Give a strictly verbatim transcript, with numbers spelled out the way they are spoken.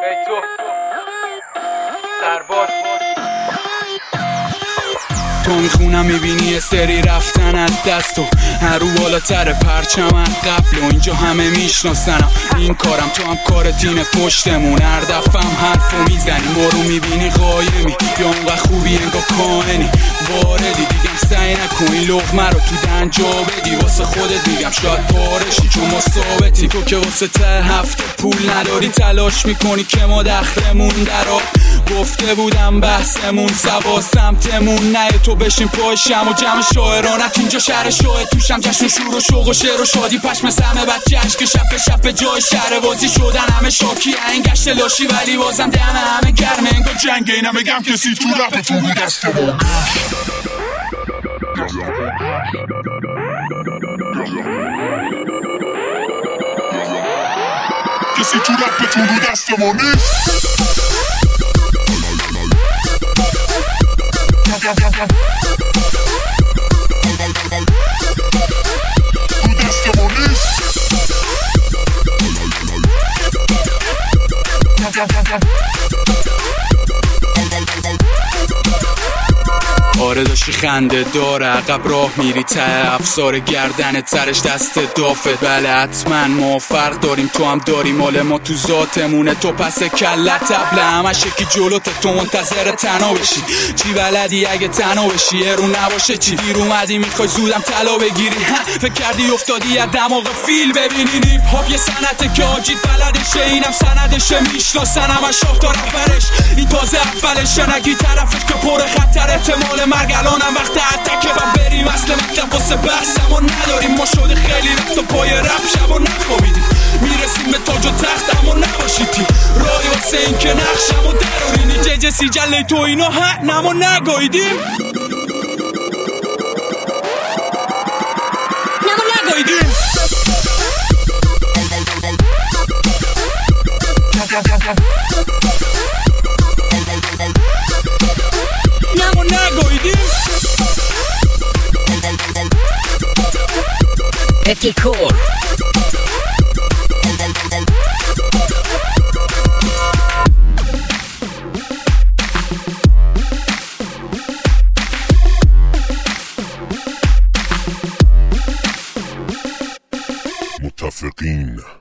تو سرباز تو میخونم میبینی یه سری رفتن از دست و هر رو بالاتر پرچم از قبل و اینجا همه میشناسنم این کارم تو هم کارت اینه پشتمون هر دفعم حرفو میزنی برو میبینی قایمی یا اونقدر خوبی انگاه کاننی واردی دیگم سعی نکنی لقمه رو تو دنجا بدی واسه خودت میگم شاید پارشی چون ما ثابتی تو که واسه ته هفته پول نداری تلاش میکنی که ما دخلمون درا گفته بودم بحثمون سوا سمتمون نه تو بشین پاشم و جمع شاعرانت اینجا شهر شاه توشم جشن شور و شوق و شعر و شادی پشم سمه بچه عشق شب به شب به جای شهر بازی شدن همه شاکی این گشت لاشی ولی بازم دم همه گرمه انگار جنگ اینا بگم کسی تو رفت تو رو دست ما کسی تو رفت تو رو دست ما نیست رو دست ما نیست آره داشتی خنده داره عقب راه میری ته افسار گردن ترش دست دافه بله حتما ما فرق داریم تو هم داری مال ما تو ذاتمونه تو پس کلت تبله همش یکی جلوت تو منتظر تنها بشی چی بلدی اگه تنها بشی رو نباشه چی دیر اومدی میخوای زودم طلا بگیری فکر کردی افتادی از دماغ فیل ببینی نیپ هاپ یه سنته که آجید بلدشه اینم سندشه میشناسن همه شاه تا رفرش این تازه اولشه نگی طرفش که پر خطر احتمال مرگ الانم وقت اتکه و بریم اصل مطلب واسه بحثم و نداریم ما شده خیلی رفت و پای رپ شب و نخوابیدیم میرسیم به تاج و تخت اما نباشیدی رای واسه این که نقشم و درارینی ججه سی جله تو اینو ها نمو نگاییدیم نمو نگاییدیم نمو نگاییدیم Epicor